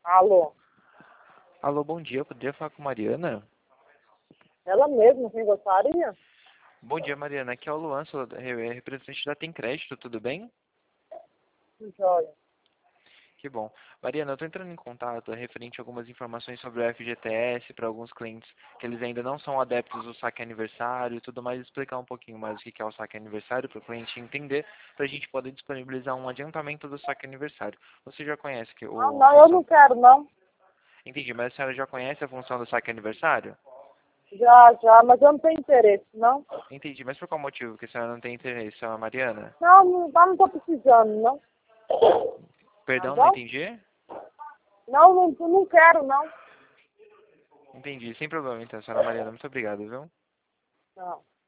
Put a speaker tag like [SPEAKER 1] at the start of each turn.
[SPEAKER 1] Alô?
[SPEAKER 2] Alô, bom dia. Eu poderia falar com Mariana?
[SPEAKER 1] Ela mesma, quem gostaria?
[SPEAKER 2] Bom dia, Mariana. Aqui é o Luan, sou representante da Tem Crédito, tudo bem?
[SPEAKER 1] Joia.
[SPEAKER 2] Que bom. Mariana, eu estou entrando em contato referente a algumas informações sobre o FGTS para alguns clientes que eles ainda não são adeptos do saque aniversário e tudo mais, explicar um pouquinho mais o que é o saque aniversário para o cliente entender, para a gente poder disponibilizar um adiantamento do saque aniversário. Você já conhece que
[SPEAKER 1] Ah,
[SPEAKER 2] a
[SPEAKER 1] não, eu
[SPEAKER 2] função...
[SPEAKER 1] não quero, não.
[SPEAKER 2] Entendi, mas a senhora já conhece a função do saque aniversário?
[SPEAKER 1] Já, mas eu não tenho interesse, não.
[SPEAKER 2] Entendi, mas por qual motivo que a senhora não tem interesse, senhora Mariana?
[SPEAKER 1] Não tô precisando, não. Tá
[SPEAKER 2] Perdão, não
[SPEAKER 1] bom?
[SPEAKER 2] entendi?
[SPEAKER 1] Não quero, não.
[SPEAKER 2] Entendi, sem problema então, senhora Mariana. Muito obrigado, viu?
[SPEAKER 1] Não.